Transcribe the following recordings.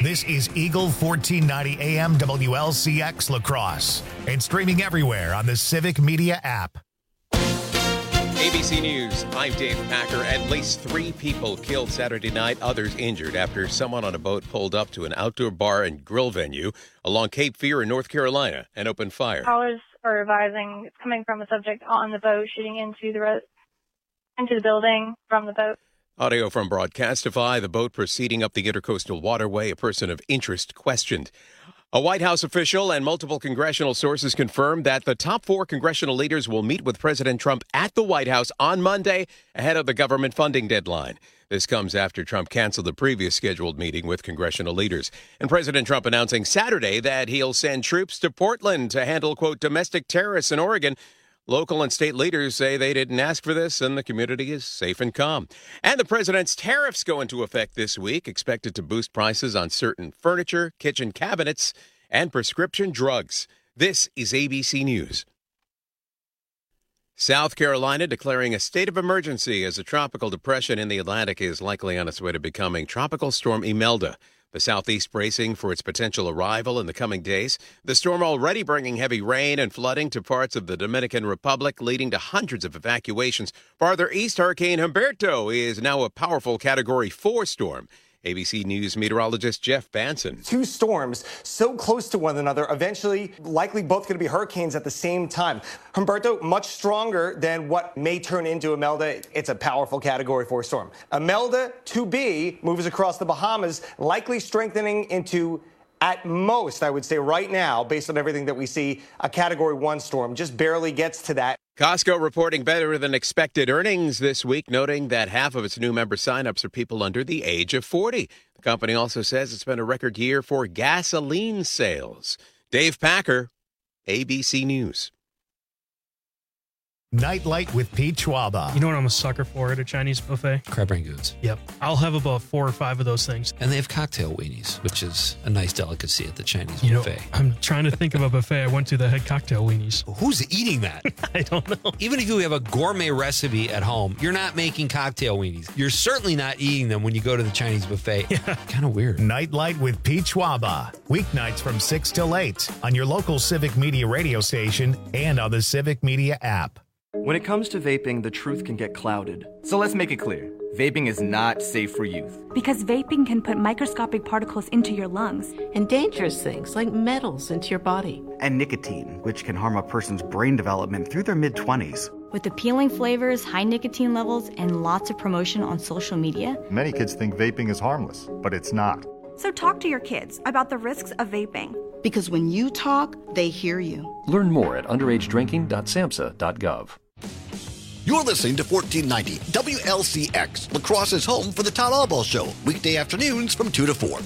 This is Eagle 1490 AM WLCX La Crosse and streaming everywhere on the Civic Media app. ABC News, I'm Dave Packer. At least 3 people killed Saturday night, others injured after someone on a boat pulled up to an outdoor bar and grill venue along Cape Fear in North Carolina and opened fire. Callers are advising it's coming from a subject on the boat shooting into the building from the boat. Audio from Broadcastify, the boat proceeding up the intercoastal waterway, a person of interest questioned. A White House official and multiple congressional sources confirmed that the top 4 congressional leaders will meet with President Trump at the White House on Monday ahead of the government funding deadline. This comes after Trump canceled the previous scheduled meeting with congressional leaders. And President Trump announcing Saturday that he'll send troops to Portland to handle, quote, domestic terrorists in Oregon. Local and state leaders say they didn't ask for this, and the community is safe and calm. And the president's tariffs go into effect this week, expected to boost prices on certain furniture, kitchen cabinets, and prescription drugs. This is ABC News. South Carolina declaring a state of emergency as a tropical depression in the Atlantic is likely on its way to becoming Tropical Storm Imelda. The southeast bracing for its potential arrival in the coming days. The storm already bringing heavy rain and flooding to parts of the Dominican Republic, leading to hundreds of evacuations. Farther east, Hurricane Humberto is now a powerful Category 4 storm. ABC News meteorologist Jeff Banson. 2 storms so close to one another, eventually likely both going to be hurricanes at the same time. Humberto, much stronger than what may turn into Imelda. It's a powerful Category 4 storm. Imelda 2B moves across the Bahamas, likely strengthening into, at most, I would say right now, based on everything that we see, a Category 1 storm. Just barely gets to that. Costco reporting better than expected earnings this week, noting that half of its new member signups are people under the age of 40. The company also says it's been a record year for gasoline sales. Dave Packer, ABC News. Nightlight with Pete Schwaba. You know what I'm a sucker for at a Chinese buffet? Crab rangoons. Yep. I'll have about 4 or 5 of those things. And they have cocktail weenies, which is a nice delicacy at the Chinese buffet. I'm trying to think of a buffet I went to that had cocktail weenies. Who's eating that? I don't know. Even if you have a gourmet recipe at home, you're not making cocktail weenies. You're certainly not eating them when you go to the Chinese buffet. Yeah. Kind of weird. Nightlight with Pete Schwaba. Weeknights from 6 till 8 on your local Civic Media radio station and on the Civic Media app. When it comes to vaping, the truth can get clouded. So let's make it clear. Vaping is not safe for youth. Because vaping can put microscopic particles into your lungs. And dangerous things like metals into your body. And nicotine, which can harm a person's brain development through their mid-20s. With appealing flavors, high nicotine levels, and lots of promotion on social media. Many kids think vaping is harmless, but it's not. So talk to your kids about the risks of vaping. Because when you talk, they hear you. Learn more at underagedrinking.samhsa.gov. You're listening to 1490 WLCX, La Crosse's home for the Todd Albaugh Show, weekday afternoons from 2 to 4.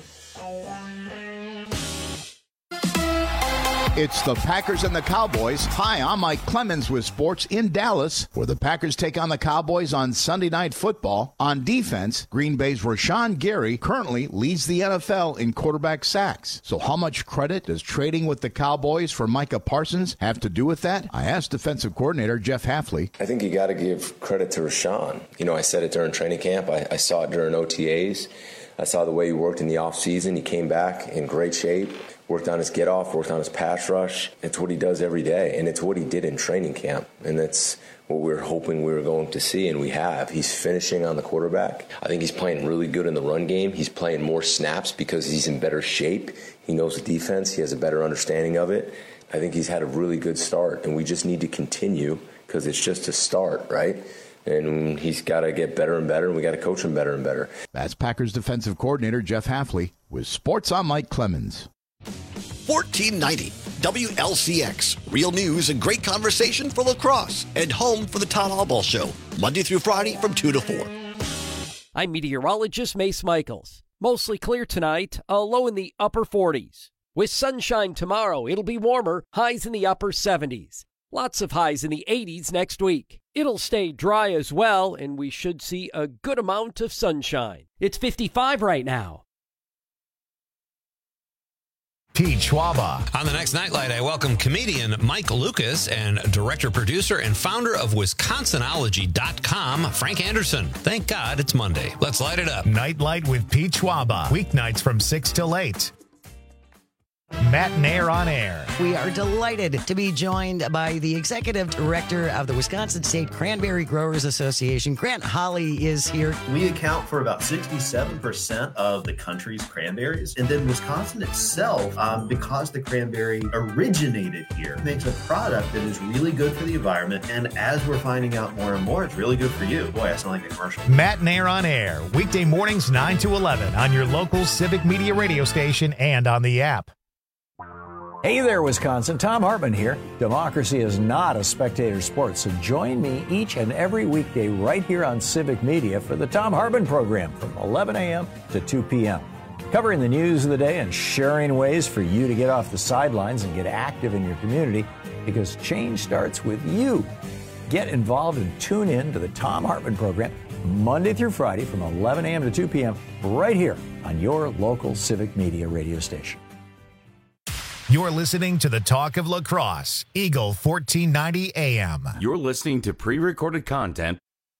It's the Packers and the Cowboys. Hi, I'm Mike Clemens with sports in Dallas, where the Packers take on the Cowboys on Sunday Night Football. On defense, Green Bay's Rashawn Gary currently leads the NFL in quarterback sacks. So how much credit does trading with the Cowboys for Micah Parsons have to do with that? I asked defensive coordinator Jeff Hafley. I think you got to give credit to Rashawn. You know, I said it during training camp. I saw it during OTAs. I saw the way he worked in the offseason. He came back in great shape. Worked on his get-off, worked on his pass rush. It's what he does every day, and it's what he did in training camp. And that's what we were hoping we were going to see, and we have. He's finishing on the quarterback. I think he's playing really good in the run game. He's playing more snaps because he's in better shape. He knows the defense. He has a better understanding of it. I think he's had a really good start, and we just need to continue because it's just a start, right? And he's got to get better and better, and we got to coach him better and better. That's Packers defensive coordinator Jeff Hafley with Sports. I'm Mike Clemens. 1490 WLCX, real news and great conversation for La Crosse, and home for the Todd Albaugh Show, Monday through Friday from 2 to 4. I'm meteorologist Mace Michaels. Mostly clear tonight, a low in the upper 40s. With sunshine tomorrow, it'll be warmer, highs in the upper 70s. Lots of highs in the 80s next week. It'll stay dry as well, and we should see a good amount of sunshine. It's 55 right now. Pete Schwaba. On the next Nightlight, I welcome comedian Mike Lucas and director, producer, and founder of Wisconsinology.com, Frank Anderson. Thank God it's Monday. Let's light it up. Nightlight with Pete Schwaba. Weeknights from 6 till 8. Matt Nair on air. We are delighted to be joined by the executive director of the Wisconsin State Cranberry Growers Association. Grant Holly is here. We account for about 67% of the country's cranberries. And then Wisconsin itself, because the cranberry originated here, makes a product that is really good for the environment. And as we're finding out more and more, it's really good for you. Boy, I sound like a commercial. Matt Nair on air. Weekday mornings 9 to 11 on your local Civic Media radio station and on the app. Hey there, Wisconsin. Tom Hartman here. Democracy is not a spectator sport, so join me each and every weekday right here on Civic Media for the Tom Hartman program from 11 a.m. to 2 p.m. Covering the news of the day and sharing ways for you to get off the sidelines and get active in your community, because change starts with you. Get involved and tune in to the Tom Hartman program Monday through Friday from 11 a.m. to 2 p.m. right here on your local Civic Media radio station. You're listening to the Talk of La Crosse, Eagle 1490 AM. You're listening to pre-recorded content.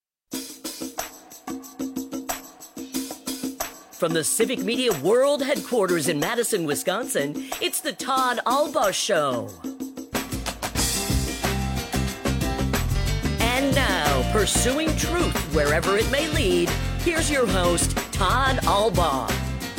From the Civic Media World Headquarters in Madison, Wisconsin, it's the Todd Albaugh Show. And now, pursuing truth wherever it may lead, here's your host, Todd Albaugh.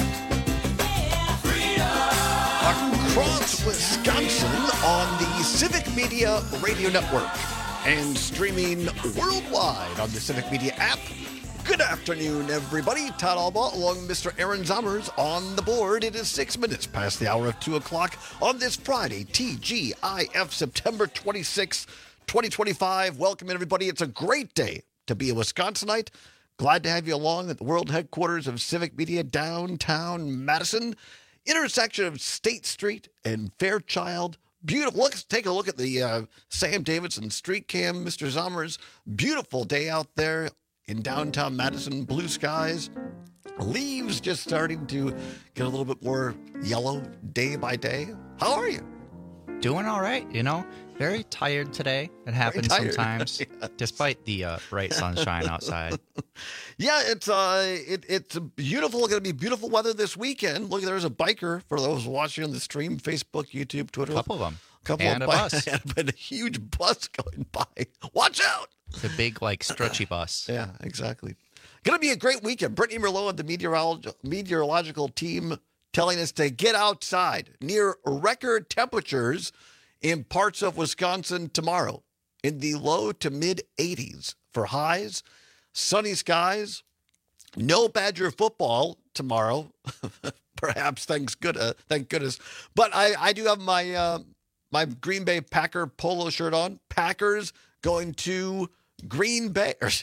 Across Wisconsin on the Civic Media Radio Network and streaming worldwide on the Civic Media app. Good afternoon, everybody. Todd Albaugh along with Mr. Aaron Zommers on the board. It is 6 minutes past the hour of 2 o'clock on this Friday, TGIF, September 26, 2025. Welcome, everybody. It's a great day to be a Wisconsinite. Glad to have you along at the world headquarters of Civic Media, downtown Madison. Intersection of State Street and Fairchild. Beautiful. Let's take a look at the Sam Davidson street cam. Mr. Zommers, beautiful day out there in downtown Madison. Blue skies. Leaves just starting to get a little bit more yellow day by day. How are you? Doing all right, Very tired today. It happens sometimes, yes. Despite the bright sunshine outside. Yeah, it's beautiful. Going to be beautiful weather this weekend. Look, there's a biker for those watching on the stream, Facebook, YouTube, Twitter. A couple of them. And a bus. And a huge bus going by. Watch out! The big, stretchy bus. Yeah, exactly. Going to be a great weekend. Brittany Merlot and the meteorological team telling us to get outside. Near record temperatures in parts of Wisconsin tomorrow, in the low to mid 80s for highs, sunny skies, no Badger football tomorrow. Perhaps thank goodness. But I do have my my Green Bay Packer polo shirt on. Packers going to Green Bay or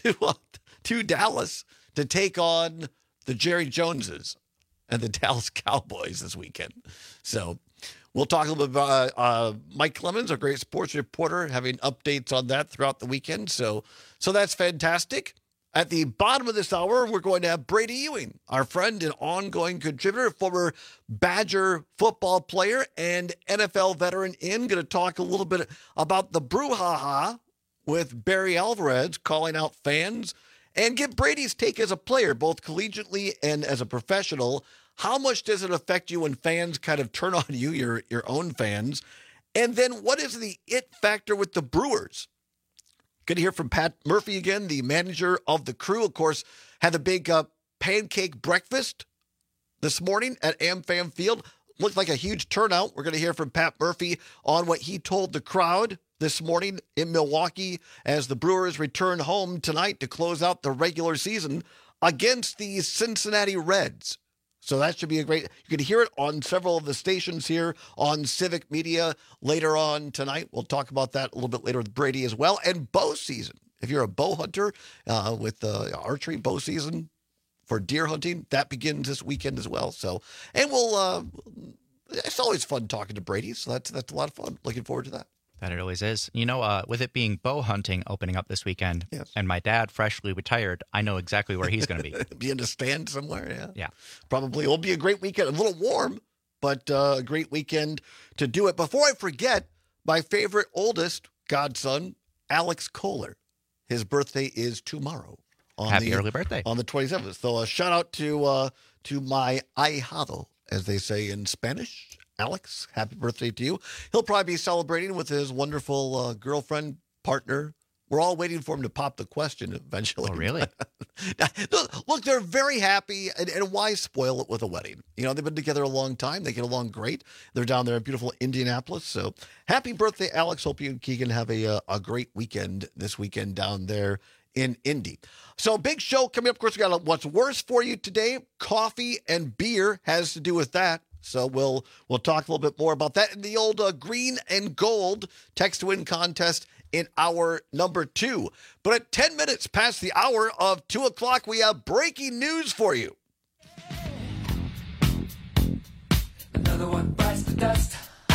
to Dallas to take on the Jerry Joneses and the Dallas Cowboys this weekend. So we'll talk a little bit about Mike Clemens, our great sports reporter, having updates on that throughout the weekend. So that's fantastic. At the bottom of this hour, we're going to have Brady Ewing, our friend and ongoing contributor, former Badger football player and NFL veteran going to talk a little bit about the brouhaha with Barry Alvarez calling out fans and get Brady's take as a player, both collegiately and as a professional. How much does it affect you when fans kind of turn on you, your own fans? And then what is the it factor with the Brewers? Going to hear from Pat Murphy again, the manager of the Crew. Of course, had a big pancake breakfast this morning at AmFam Field. Looked like a huge turnout. We're going to hear from Pat Murphy on what he told the crowd this morning in Milwaukee as the Brewers return home tonight to close out the regular season against the Cincinnati Reds. So that should be a great, you can hear it on several of the stations here on Civic Media later on tonight. We'll talk about that a little bit later with Brady as well. And bow season. If you're a bow hunter with archery bow season for deer hunting, that begins this weekend as well. So, and it's always fun talking to Brady. So that's a lot of fun. Looking forward to that. That it always is. With it being bow hunting opening up this weekend, yes, and my dad freshly retired, I know exactly where he's going to be. Be in a stand somewhere, yeah. Yeah. Probably. It'll be a great weekend. A little warm. but a great weekend to do it. Before I forget, my favorite oldest godson, Alex Kohler. His birthday is tomorrow. Happy early birthday. On the 27th. So a shout out to my ahijado, as they say in Spanish. Alex, happy birthday to you. He'll probably be celebrating with his wonderful girlfriend, partner. We're all waiting for him to pop the question eventually. Oh, really? Look, they're very happy, and why spoil it with a wedding? You know, they've been together a long time. They get along great. They're down there in beautiful Indianapolis. So happy birthday, Alex. Hope you and Keegan have a great weekend this weekend down there in Indy. So big show coming up. Of course, we got what's worse for you today. Coffee and beer has to do with that. So we'll talk a little bit more about that in the old green and gold text to win contest in hour number 2. But at 10 minutes past the hour of 2 o'clock, we have breaking news for you. Another one bites the dust.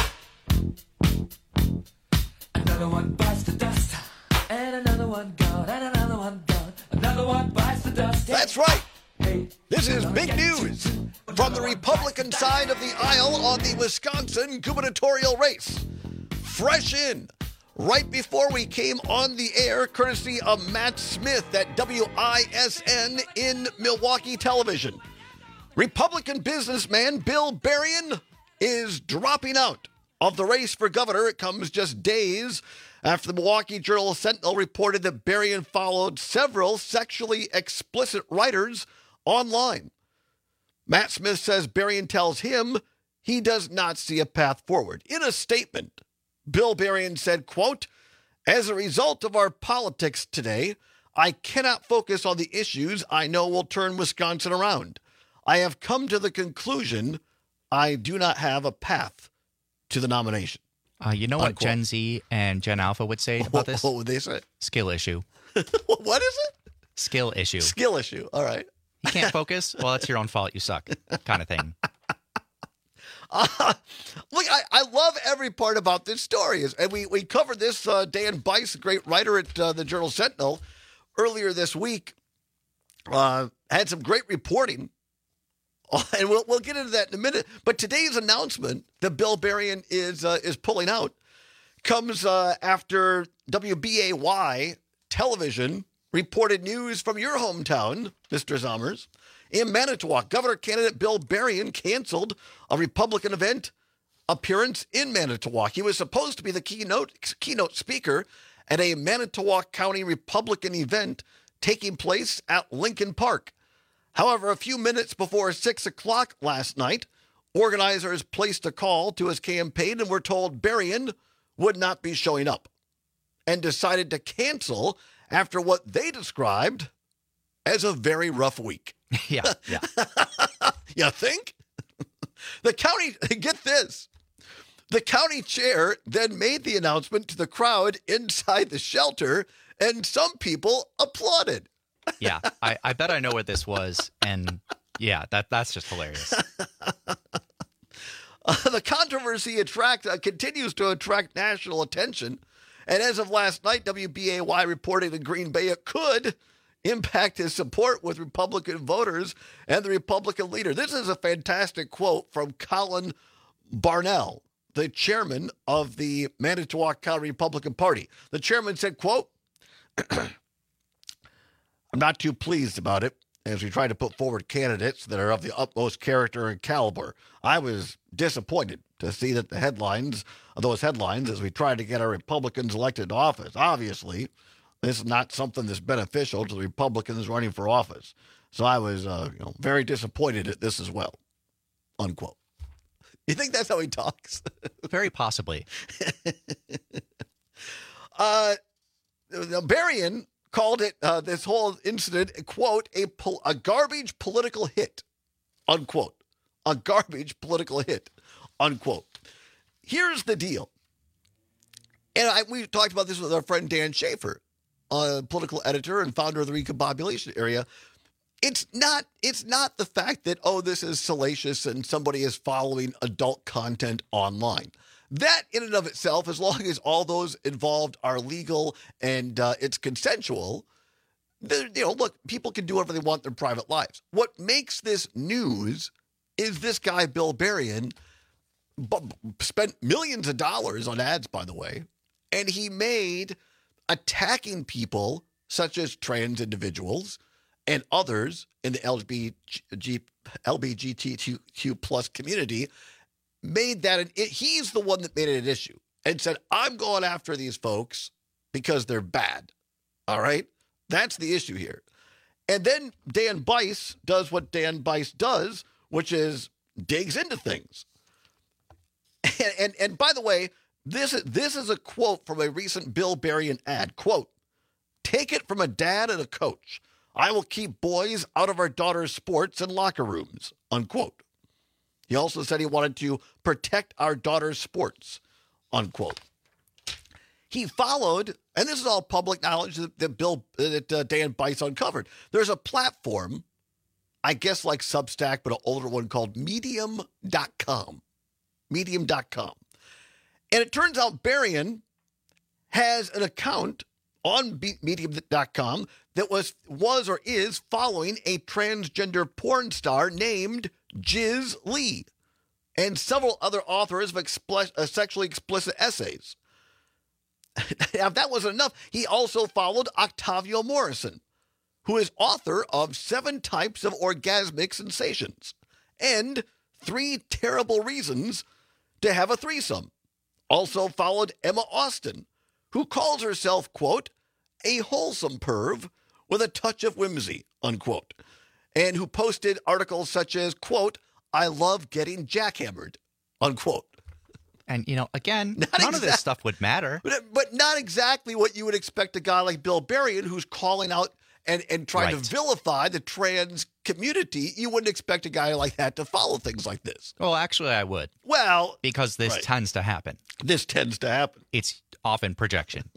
Another one bites the dust. And another one gone. And another one gone. Another one bites the dust. That's right. This is big news from the Republican side of the aisle on the Wisconsin gubernatorial race. Fresh in, right before we came on the air, courtesy of Matt Smith at WISN in Milwaukee Television. Republican businessman Bill Berrien is dropping out of the race for governor. It comes just days after the Milwaukee Journal-Sentinel reported that Berrien followed several sexually explicit writers online. Matt Smith says Berrien tells him he does not see a path forward. In a statement, Bill Berrien said, quote, "As a result of our politics today, I cannot focus on the issues I know will turn Wisconsin around. I have come to the conclusion I do not have a path to the nomination." You know what Gen Z and Gen Alpha would say about this? What would they say? Skill issue. What is it? Skill issue. Skill issue. All right. You can't focus? Well, it's your own fault. You suck, kind of thing. Look, I love every part about this story. And we covered this, Dan Bice, a great writer at the Journal-Sentinel, earlier this week, had some great reporting. And we'll get into that in a minute. But today's announcement that Bill Berrien is pulling out comes after WBAY television reported news from your hometown, Mr. Zommers. In Manitowoc, Governor candidate Bill Berrien canceled a Republican event appearance in Manitowoc. He was supposed to be the keynote speaker at a Manitowoc County Republican event taking place at Lincoln Park. However, a few minutes before 6 o'clock last night, organizers placed a call to his campaign and were told Berrien would not be showing up and decided to cancel after what they described as a very rough week. Yeah. You think? The county, get this, the county chair then made the announcement to the crowd inside the shelter, and some people applauded. Yeah, I bet I know what this was, and yeah, that's just hilarious. The controversy continues to attract national attention, and as of last night, WBAY reported in Green Bay it could impact his support with Republican voters and the Republican leader. This is a fantastic quote from Colin Barnell, the chairman of the Manitowoc County Republican Party. The chairman said, quote, "I'm not too pleased about it as we try to put forward candidates that are of the utmost character and caliber. I was disappointed to see that those headlines as we try to get our Republicans elected to office. Obviously, this is not something that's beneficial to the Republicans running for office. So I was very disappointed at this as well," unquote. You think that's how he talks? Very possibly. Berrien called it, this whole incident, quote, a garbage political hit, unquote. A garbage political hit, unquote. Here's the deal. And we talked about this with our friend Dan Schaefer, political editor and founder of the Recombobulation Area. It's not the fact that, this is salacious and somebody is following adult content online. That in and of itself, as long as all those involved are legal and it's consensual, look, people can do whatever they want in their private lives. What makes this news is this guy, Bill Berrien, spent millions of dollars on ads, by the way, and he made attacking people such as trans individuals and others in the LGBTQ plus community, made that he's the one that made it an issue and said, I'm going after these folks because they're bad. All right? That's the issue here. And then Dan Bice does what Dan Bice does, which is digs into things. And by the way, this is a quote from a recent Bill Berrien ad. Quote, "Take it from a dad and a coach. I will keep boys out of our daughters' sports and locker rooms." Unquote. He also said he wanted to protect our daughters' sports. Unquote. He followed, and this is all public knowledge that Dan Bice uncovered. There's a platform, I guess like Substack, but an older one called Medium.com. Medium.com. And it turns out Berrien has an account on Medium.com that was or is following a transgender porn star named Jiz Lee and several other authors of sexually explicit essays. Now, if that wasn't enough, he also followed Octavio Morrison, who is author of 7 Types of Orgasmic Sensations and 3 Terrible Reasons to Have a Threesome. Also followed Emma Austin, who calls herself, quote, a wholesome perv with a touch of whimsy, unquote, and who posted articles such as, quote, I love getting jackhammered, unquote. And, again, none of this stuff would matter. But not exactly what you would expect a guy like Bill Berrien, who's calling out and trying to vilify the trans community. You wouldn't expect a guy like that to follow things like this. Well, actually, I would. Well, because this tends to happen. This tends to happen. It's often projection.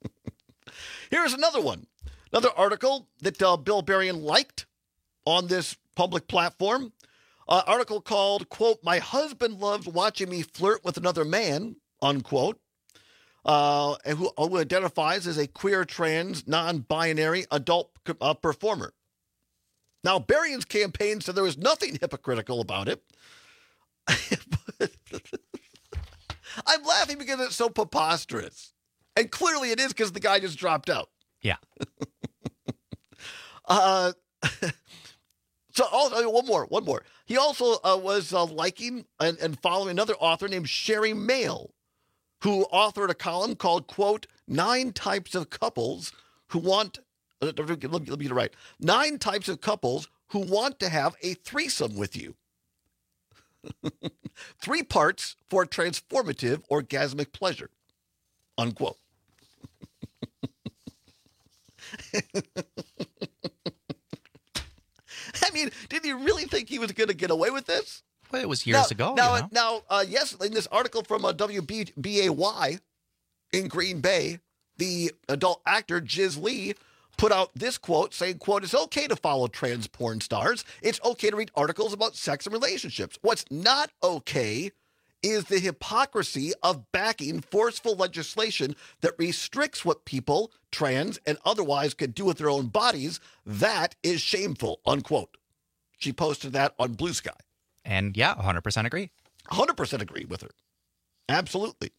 Here's another one. Another article that Bill Berrien liked on this public platform. Article called, quote, my husband loves watching me flirt with another man, unquote, and who identifies as a queer, trans, non-binary adult performer. Now, Berrien's campaign said there was nothing hypocritical about it. I'm laughing because it's so preposterous. And clearly it is because the guy just dropped out. Yeah. So also, one more. He also was liking and following another author named Sherry Mail, who authored a column called, quote, 9 Types of Couples Who Want, let me get it right, 9 Types of Couples Who Want to Have a Threesome with You. 3 parts for transformative orgasmic pleasure, unquote. I mean, did you really think he was going to get away with this? Well, it was years ago. Yes, in this article from WBAY in Green Bay, the adult actor Jiz Lee put out this quote saying, quote, it's okay to follow trans porn stars. It's okay to read articles about sex and relationships. What's not okay is the hypocrisy of backing forceful legislation that restricts what people, trans and otherwise, can do with their own bodies. That is shameful, unquote. She posted that on Blue Sky. And yeah, 100% agree. 100% agree with her. Absolutely.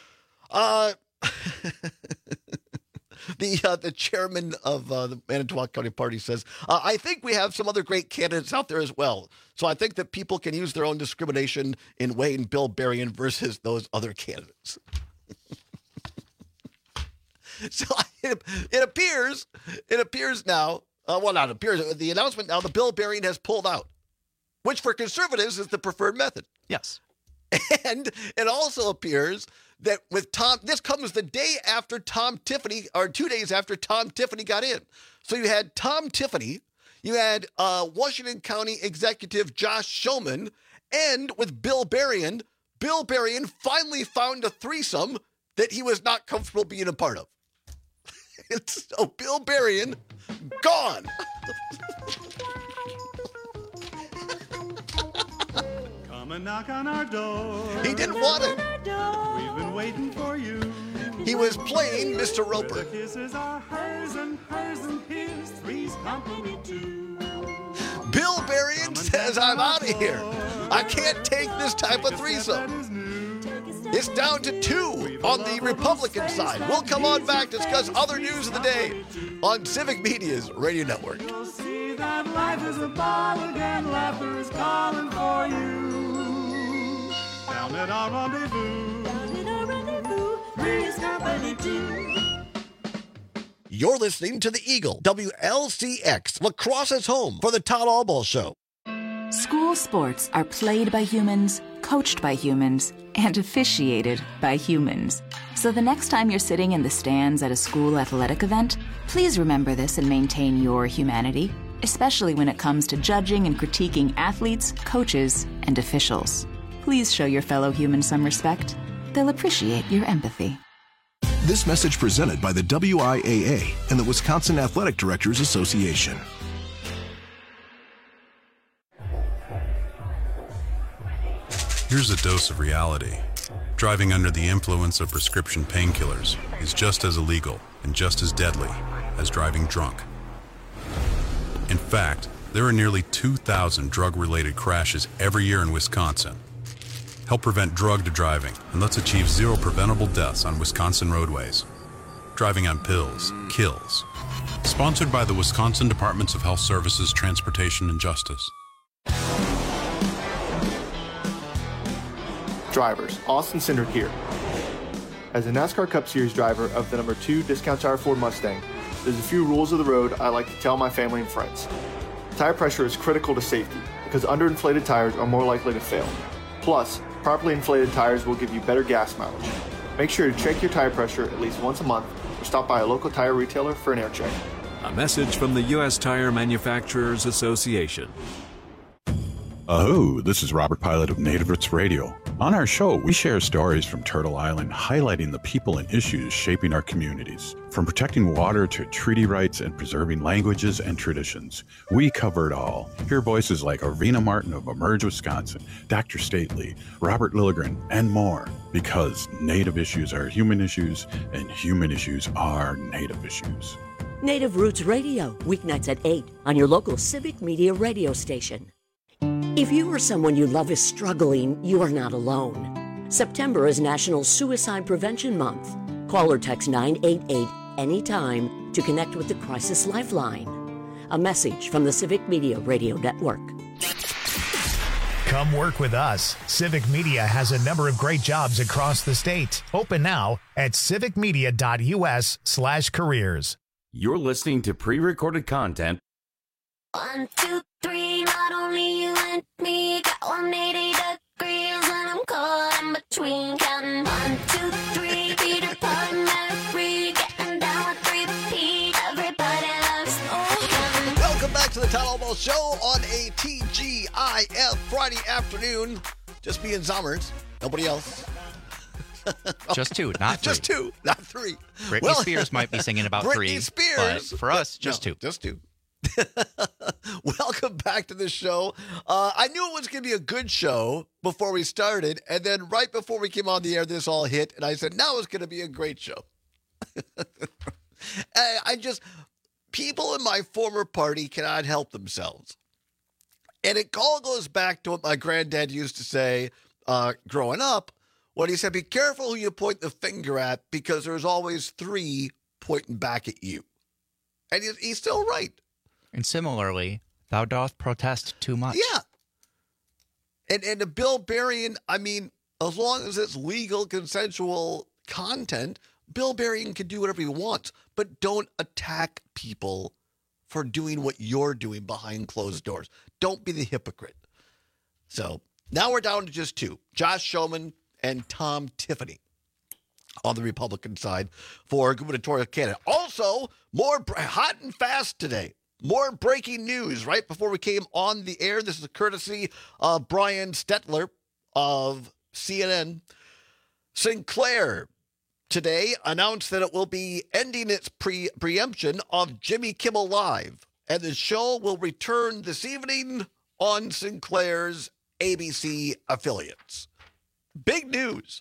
The chairman of the Manitowoc County Party says, I think we have some other great candidates out there as well. So I think that people can use their own discrimination in weighing Bill Berrien versus those other candidates. So it appears now, not appears, the announcement now, the Bill Berrien has pulled out, which for conservatives is the preferred method. Yes. And it also appears that with Tom, this comes the day after Tom Tiffany, or 2 days after Tom Tiffany got in. So you had Tom Tiffany, you had Washington County Executive Josh Shulman, and with Bill Berrien finally found a threesome that he was not comfortable being a part of. So Bill Berrien, gone. Come and knock on our door. He didn't want it. We've been waiting for you. He was playing Mr. Roper. The kisses are hers and his. Three's company too. Bill Berrien says, I'm out of here. I can't take this type of threesome. It's down to 2 on the Republican side. We'll come on back, discuss other news of the day on Civic Media's radio network. You'll see that life is a ball again, laughter is calling for you. Down at our rendezvous, Three's Company 2. You're listening to the Eagle, WLCX, Lacrosse's home for the Todd Albaugh Show. School sports are played by humans, coached by humans, and officiated by humans. So the next time you're sitting in the stands at a school athletic event, please remember this and maintain your humanity, especially when it comes to judging and critiquing athletes, coaches, and officials. Please show your fellow humans some respect. They'll appreciate your empathy. This message presented by the WIAA and the Wisconsin Athletic Directors Association. Here's a dose of reality. Driving under the influence of prescription painkillers is just as illegal and just as deadly as driving drunk. In fact, there are nearly 2,000 drug-related crashes every year in Wisconsin. Help prevent drugged driving, and let's achieve 0 preventable deaths on Wisconsin roadways. Driving on pills kills. Sponsored by the Wisconsin Departments of Health Services, Transportation, and Justice. Drivers, Austin Cindric here. As a NASCAR Cup Series driver of the number 2 Discount Tire Ford Mustang, there's a few rules of the road I like to tell my family and friends. Tire pressure is critical to safety because underinflated tires are more likely to fail. Plus, properly inflated tires will give you better gas mileage. Make sure to check your tire pressure at least once a month or stop by a local tire retailer for an air check. A message from the U.S. Tire Manufacturers Association. Oh, this is Robert Pilot of Native Roots Radio. On our show, we share stories from Turtle Island highlighting the people and issues shaping our communities. From protecting water to treaty rights and preserving languages and traditions, we cover it all. Hear voices like Arvina Martin of Emerge Wisconsin, Dr. Stately, Robert Lilligren, and more. Because Native issues are human issues, and human issues are Native issues. Native Roots Radio, weeknights at 8 on your local Civic Media radio station. If you or someone you love is struggling, you are not alone. September is National Suicide Prevention Month. Call or text 988 anytime to connect with the Crisis Lifeline. A message from the Civic Media Radio Network. Come work with us. Civic Media has a number of great jobs across the state. Open now at civicmedia.us/careers. You're listening to pre-recorded content. 1, 2, 3, not only you and me, got 180 degrees, and I'm caught in between, counting 1, 2, 3, Peter Pan, Mary, getting down with 3P, everybody loves Welcome back to the Todd Albaugh Show on a TGIF Friday afternoon. Just me and Zommers, nobody else. Just 2, not 3. Just 2, not 3. Britney Spears might be singing about 3. Britney Spears. But for us, just 2. Just 2. Welcome back to the show. I knew it was going to be a good show before we started, and then right before we came on the air, this all hit, and I said, now it's going to be a great show. People in my former party cannot help themselves. And it all goes back to what my granddad used to say growing up, when he said, be careful who you point the finger at, because there's always 3 pointing back at you. And he's still right. And similarly, thou dost protest too much. Yeah. And the bill burying, I mean, as long as it's legal, consensual content, Bill Berrien can do whatever he wants, but don't attack people for doing what you're doing behind closed doors. Don't be the hypocrite. So now we're down to just 2, Josh Schoeman and Tom Tiffany on the Republican side for gubernatorial candidate. Also, more hot and fast today. More breaking news right before we came on the air. This is a courtesy of Brian Stetler of CNN. Sinclair today announced that it will be ending its preemption of Jimmy Kimmel Live, and the show will return this evening on Sinclair's ABC affiliates. Big news.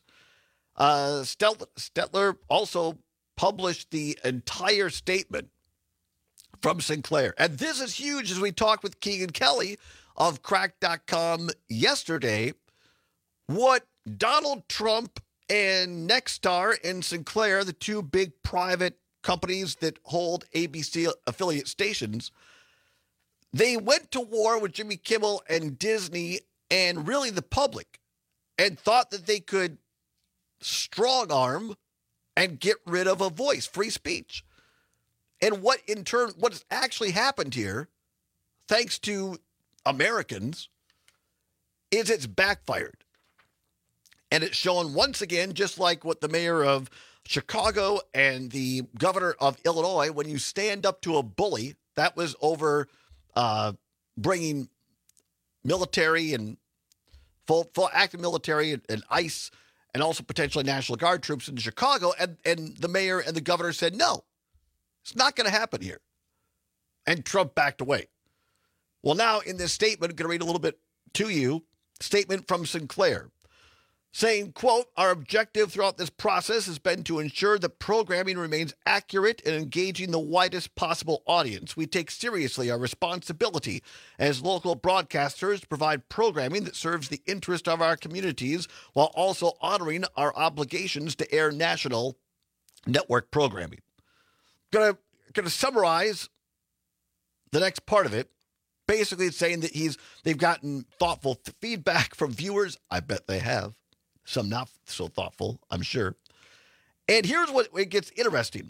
Stetler also published the entire statement from Sinclair. And this is huge as we talked with Keegan Kelly of Cracked.com yesterday. What Donald Trump And Nexstar and Sinclair, the two big private companies that hold ABC affiliate stations, they went to war with Jimmy Kimmel and Disney and really the public and thought that they could strong arm and get rid of a voice, free speech. And what has actually happened here, thanks to Americans, is it's backfired. And it's shown once again, just like what the mayor of Chicago and the governor of Illinois, when you stand up to a bully, that was over bringing military and full active military and ICE and also potentially National Guard troops in Chicago. And the mayor and the governor said, no, it's not going to happen here. And Trump backed away. Well, now in this statement, I'm going to read a little bit to you, statement from Sinclair. Saying, quote, our objective throughout this process has been to ensure that programming remains accurate and engaging the widest possible audience. We take seriously our responsibility as local broadcasters to provide programming that serves the interest of our communities while also honoring our obligations to air national network programming. Gonna summarize the next part of it. Basically, it's saying that they've gotten thoughtful feedback from viewers. I bet they have. Some not so thoughtful, I'm sure. And here's what it gets interesting.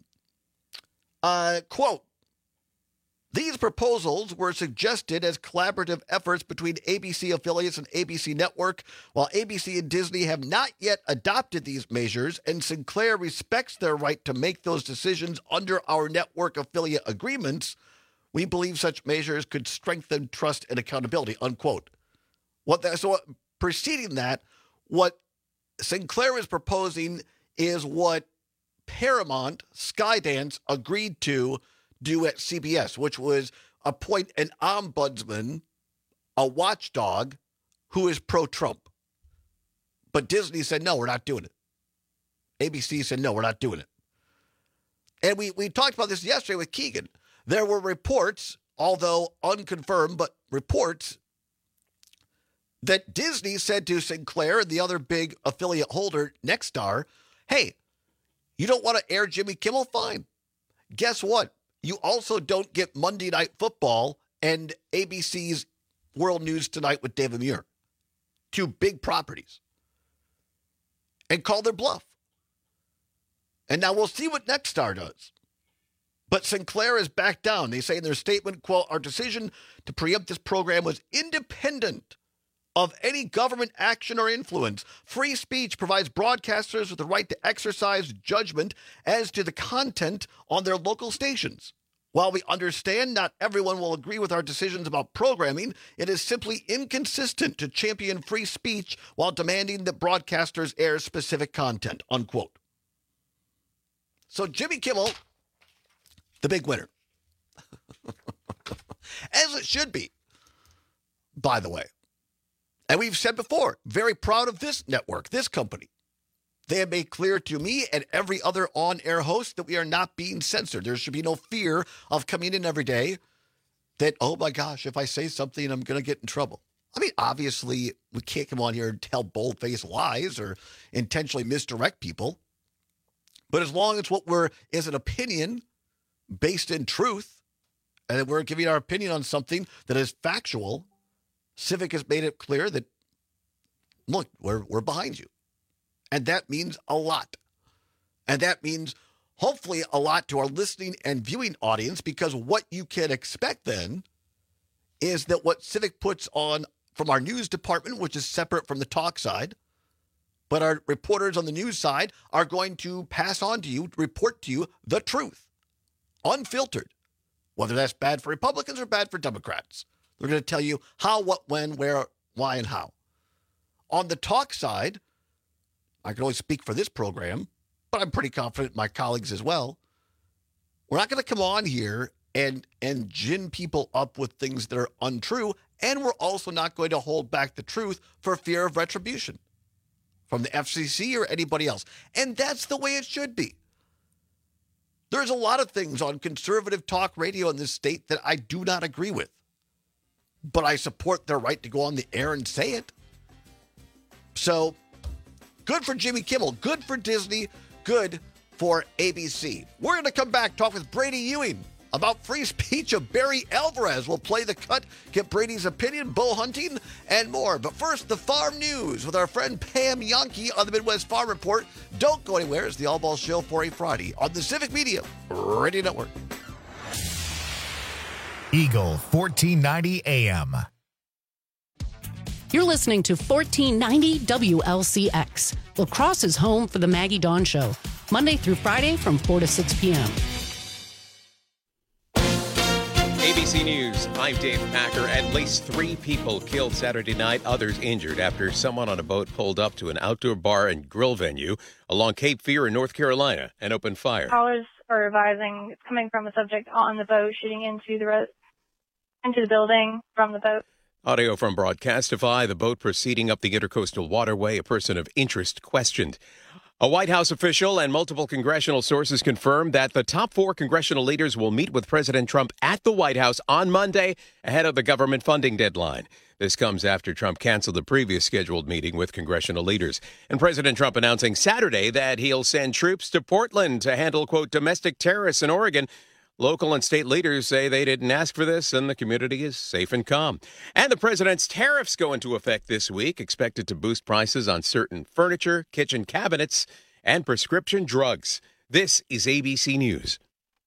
Quote, these proposals were suggested as collaborative efforts between ABC affiliates and ABC Network. While ABC and Disney have not yet adopted these measures, and Sinclair respects their right to make those decisions under our network affiliate agreements, we believe such measures could strengthen trust and accountability, unquote. Preceding that, what Sinclair is proposing is what Paramount, Skydance, agreed to do at CBS, which was appoint an ombudsman, a watchdog, who is pro-Trump. But Disney said, no, we're not doing it. ABC said, no, we're not doing it. And we talked about this yesterday with Keegan. There were reports, although unconfirmed, but reports that Disney said to Sinclair and the other big affiliate holder, Nexstar, hey, you don't want to air Jimmy Kimmel? Fine. Guess what? You also don't get Monday Night Football and ABC's World News Tonight with David Muir. Two big properties. And call their bluff. And now we'll see what Nexstar does. But Sinclair has backed down. They say in their statement, quote, our decision to preempt this program was independent of any government action or influence. Free speech provides broadcasters with the right to exercise judgment as to the content on their local stations. While we understand not everyone will agree with our decisions about programming, it is simply inconsistent to champion free speech while demanding that broadcasters air specific content, unquote. So Jimmy Kimmel, the big winner. As it should be, by the way. And we've said before, very proud of this network, this company. They have made clear to me and every other on-air host that we are not being censored. There should be no fear of coming in every day that, oh my gosh, if I say something, I'm going to get in trouble. I mean, obviously, we can't come on here and tell bold-faced lies or intentionally misdirect people. But as long as what is an opinion based in truth, and we're giving our opinion on something that is factual, Civic has made it clear that, look, we're behind you. And that means a lot. And that means hopefully a lot to our listening and viewing audience, because what you can expect then is that what Civic puts on from our news department, which is separate from the talk side, but our reporters on the news side are going to pass on to you, report to you the truth, unfiltered, whether that's bad for Republicans or bad for Democrats. They're going to tell you how, what, when, where, why, and how. On the talk side, I can only speak for this program, but I'm pretty confident my colleagues as well. We're not going to come on here and gin people up with things that are untrue, and we're also not going to hold back the truth for fear of retribution from the FCC or anybody else. And that's the way it should be. There's a lot of things on conservative talk radio in this state that I do not agree with, but I support their right to go on the air and say it. So Good for Jimmy Kimmel, good for Disney, good for ABC. We're going to come back, talk with Brady Ewing about free speech of Barry Alvarez. We'll play the cut, get Brady's opinion, bow hunting, and more. But first, the farm news with our friend Pam Yankee on the Midwest Farm Report. Don't go anywhere. It's the All Ball Show for a Friday on the Civic Media Radio Network. Eagle 1490 AM. You're listening to 1490 WLCX. La Crosse is home for the Maggie Dawn Show, Monday through Friday from 4 to 6 p.m. ABC News, I'm Dave Packer. At least 3 people killed Saturday night, others injured after someone on a boat pulled up to an outdoor bar and grill venue along Cape Fear in North Carolina and opened fire. Callers are advising it's coming from a subject on the boat shooting into the building from the boat. Audio from Broadcastify, the boat proceeding up the intercoastal waterway, a person of interest questioned. A White House official and multiple congressional sources confirmed that the top 4 congressional leaders will meet with President Trump at the White House on Monday ahead of the government funding deadline. This comes after Trump canceled the previous scheduled meeting with congressional leaders. And President Trump announcing Saturday that he'll send troops to Portland to handle, quote, domestic terrorists in Oregon. Local and state leaders say they didn't ask for this, and the community is safe and calm. And the president's tariffs go into effect this week, expected to boost prices on certain furniture, kitchen cabinets, and prescription drugs. This is ABC News.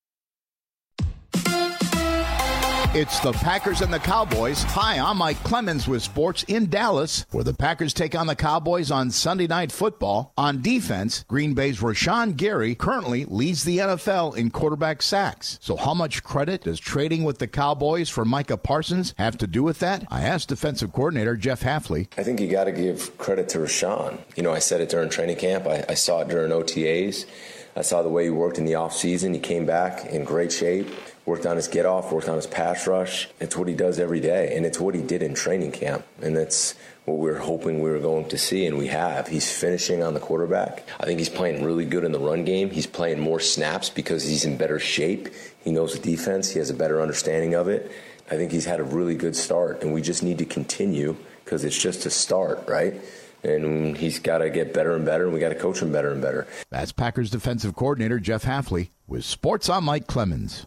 It's the Packers and the Cowboys. Hi, I'm Mike Clemens with sports in Dallas, where the Packers take on the Cowboys on Sunday Night Football. On defense, Green Bay's Rashawn Gary currently leads the NFL in quarterback sacks. So how much credit does trading with the Cowboys for Micah Parsons have to do with that? I asked defensive coordinator Jeff Hafley. I think you got to give credit to Rashawn. You know, I said it during training camp. I saw it during OTAs. I saw the way he worked in the offseason. He came back in great shape. Worked on his get-off, worked on his pass rush. It's what he does every day, and it's what he did in training camp, and that's what we were hoping we were going to see, and we have. He's finishing on the quarterback. I think he's playing really good in the run game. He's playing more snaps because he's in better shape. He knows the defense. He has a better understanding of it. I think he's had a really good start, and we just need to continue because it's just a start, right? And he's got to get better and better, and we got to coach him better and better. That's Packers defensive coordinator Jeff Hafley with Sports. I'm Mike Clemens.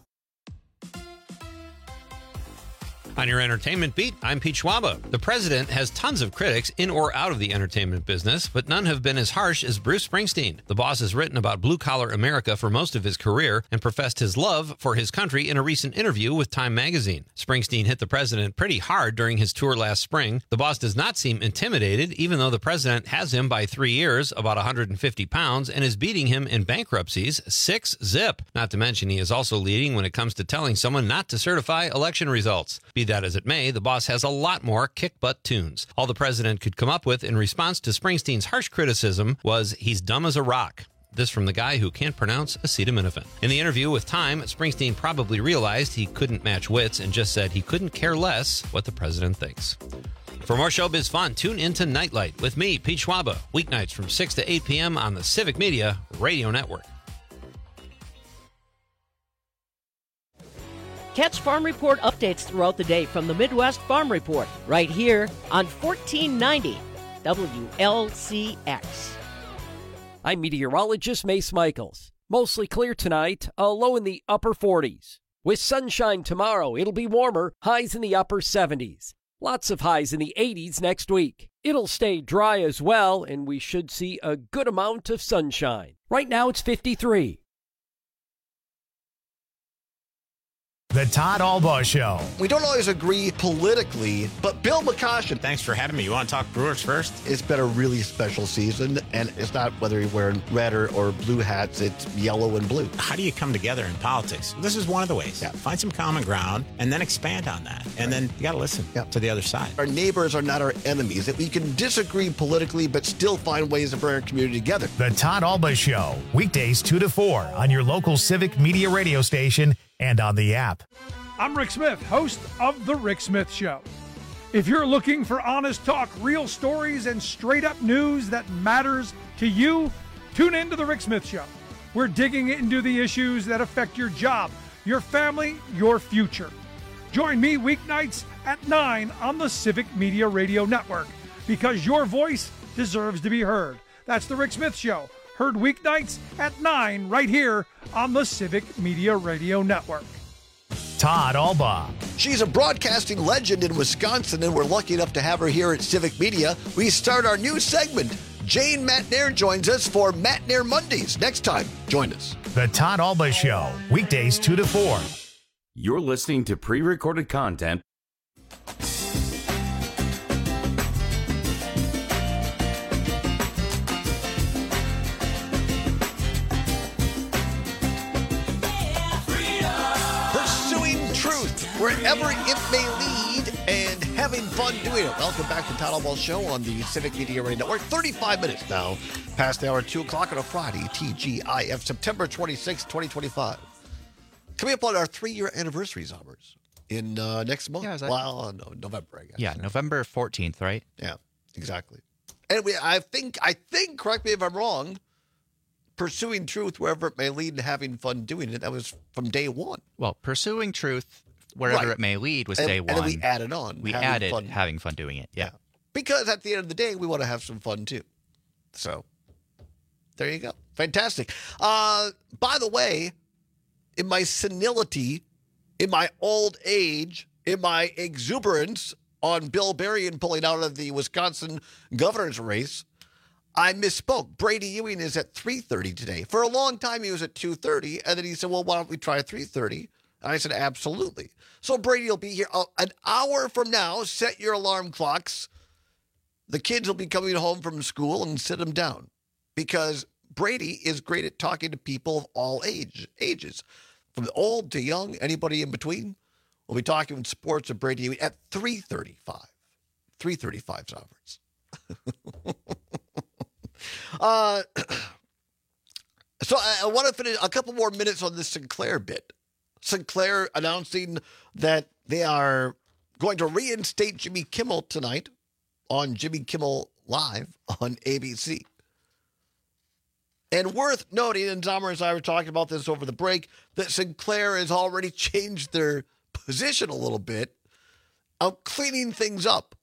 On your entertainment beat, I'm Pete Schwaba. The president has tons of critics in or out of the entertainment business, but none have been as harsh as Bruce Springsteen. The boss has written about blue-collar America for most of his career and professed his love for his country in a recent interview with Time magazine. Springsteen hit the president pretty hard during his tour last spring. The boss does not seem intimidated, even though the president has him by 3 years, about 150 pounds, and is beating him in bankruptcies 6-0. Not to mention, he is also leading when it comes to telling someone not to certify election results. Be that as it may, the boss has a lot more kick-butt tunes. All the president could come up with in response to Springsteen's harsh criticism was, "He's dumb as a rock." This from the guy who can't pronounce acetaminophen. In the interview with Time, Springsteen probably realized he couldn't match wits and just said he couldn't care less what the president thinks. For more showbiz fun, tune into Nightlight with me, Pete Schwaba, weeknights from 6 to 8 p.m. on the Civic Media Radio Network. Catch Farm Report updates throughout the day from the Midwest Farm Report, right here on 1490 WLCX. I'm meteorologist Mace Michaels. Mostly clear tonight, a low in the upper 40s. With sunshine tomorrow, it'll be warmer, highs in the upper 70s. Lots of highs in the 80s next week. It'll stay dry as well, and we should see a good amount of sunshine. Right now it's 53. The Todd Albaugh Show. We don't always agree politically, but Bill McCoshen. Thanks for having me. You want to talk Brewers first? It's been a really special season, and it's not whether you're wearing red or blue hats, it's yellow and blue. How do you come together in politics? This is one of the ways. Yeah. Find some common ground and then expand on that. And then you got to listen to the other side. Our neighbors are not our enemies. That we can disagree politically, but still find ways to bring our community together. The Todd Albaugh Show, weekdays 2 to 4 on your local Civic Media radio station and on the app. I'm Rick Smith, host of The Rick Smith Show. If you're looking for honest talk, real stories, and straight-up news that matters to you, tune in to The Rick Smith Show. We're digging into the issues that affect your job, your family, your future. Join me weeknights at 9 on the Civic Media Radio Network, because your voice deserves to be heard. That's The Rick Smith Show, heard weeknights at 9 right here on the Civic Media Radio Network. Todd Alba. She's a broadcasting legend in Wisconsin, and we're lucky enough to have her here at Civic Media. We start our new segment. Jane Matnair joins us for Matnair Mondays. Next time, join us. The Todd Alba Show, weekdays 2 to 4. You're listening to pre-recorded content. Wherever it may lead, and having fun doing it. Welcome back to Todd Alba Show on the Civic Media Radio Network. 35 minutes now past the hour 2 o'clock on a Friday, TGIF, September 26, 2025. Coming up on our 3-year anniversary, Zombers, in next month. Yeah, no, November, I guess. Yeah, November 14th, right? Yeah, exactly. And I think, correct me if I'm wrong, pursuing truth wherever it may lead and having fun doing it, that was from day one. Well, pursuing truth wherever it may lead was day one. And then we added on. We added having fun doing it, yeah. Because at the end of the day, we want to have some fun too. So, there you go. Fantastic. By the way, in my senility, in my old age, in my exuberance on Bill Berrien pulling out of the Wisconsin governor's race, I misspoke. Brady Ewing is at 3:30 today. For a long time, he was at 2:30, and then he said, well, why don't we try 3:30? And I said, absolutely. So Brady will be here an hour from now. Set your alarm clocks. The kids will be coming home from school, and sit them down. Because Brady is great at talking to people of all ages. From old to young, anybody in between. We'll be talking with sports with Brady Ewing at 3:35. 3:35 hours. So I want to finish a couple more minutes on this Sinclair bit. Sinclair announcing that they are going to reinstate Jimmy Kimmel tonight on Jimmy Kimmel Live on ABC. And worth noting, and Zomer and I were talking about this over the break, that Sinclair has already changed their position a little bit of cleaning things up.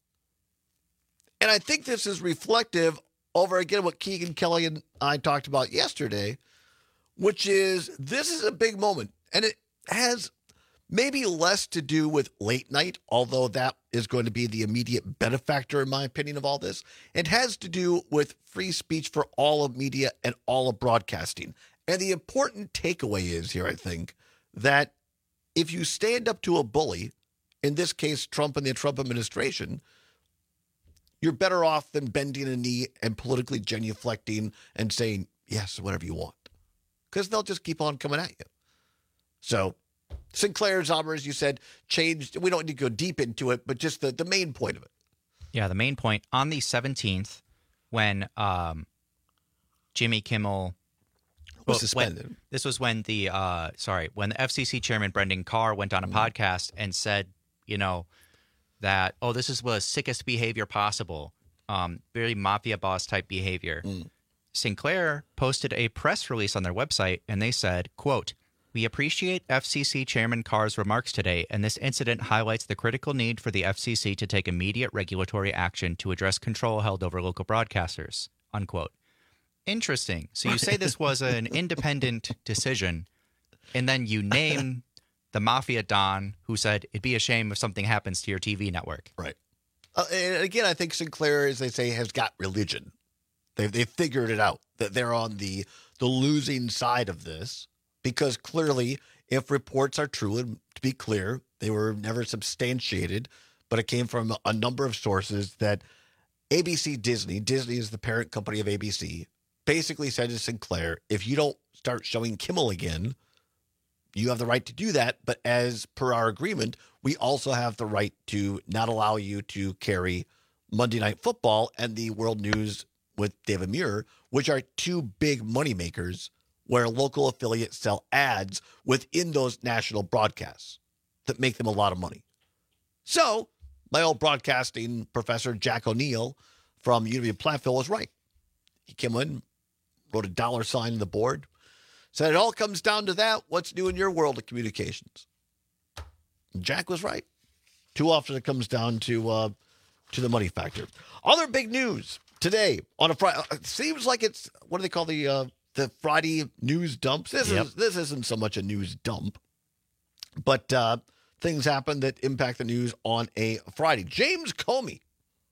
And I think this is reflective over, again, what Keegan Kelly and I talked about yesterday, which is this is a big moment. And it has maybe less to do with late night, although that is going to be the immediate benefactor, in my opinion, of all this. It has to do with free speech for all of media and all of broadcasting. And the important takeaway is here, I think, that if you stand up to a bully, in this case, Trump and the Trump administration, you're better off than bending a knee and politically genuflecting and saying, yes, whatever you want. Because they'll just keep on coming at you. So Sinclair, Zomer, as you said, changed. We don't need to go deep into it, but just the main point of it. Yeah, the main point. On the 17th, when Jimmy Kimmel was suspended. This was when the when the FCC chairman Brendan Carr went on a podcast and said, that, this is the sickest behavior possible, very mafia boss type behavior. Sinclair posted a press release on their website, and they said, quote, "We appreciate FCC Chairman Carr's remarks today, and this incident highlights the critical need for the FCC to take immediate regulatory action to address control held over local broadcasters," unquote. Interesting. So you say this was an independent decision, and then you name the mafia don who said it'd be a shame if something happens to your TV network. Right. And again, I think Sinclair, as they say, has got religion. They've figured it out, that they're on the losing side of this, because clearly, if reports are true, and to be clear, they were never substantiated, but it came from a number of sources that ABC Disney is the parent company of ABC, basically said to Sinclair, if you don't start showing Kimmel again, you have the right to do that, but as per our agreement, we also have the right to not allow you to carry Monday Night Football and the World News with David Muir, which are two big moneymakers where local affiliates sell ads within those national broadcasts that make them a lot of money. So my old broadcasting professor, Jack O'Neill from University of Platteville, was right. He came in, wrote a $ sign on the board, said it all comes down to that. What's new in your world of communications? And Jack was right. Too often it comes down to the money factor. Other big news today on a Friday. It seems like it's, what do they call the Friday news dumps? This isn't so much a news dump, but things happen that impact the news on a Friday. James Comey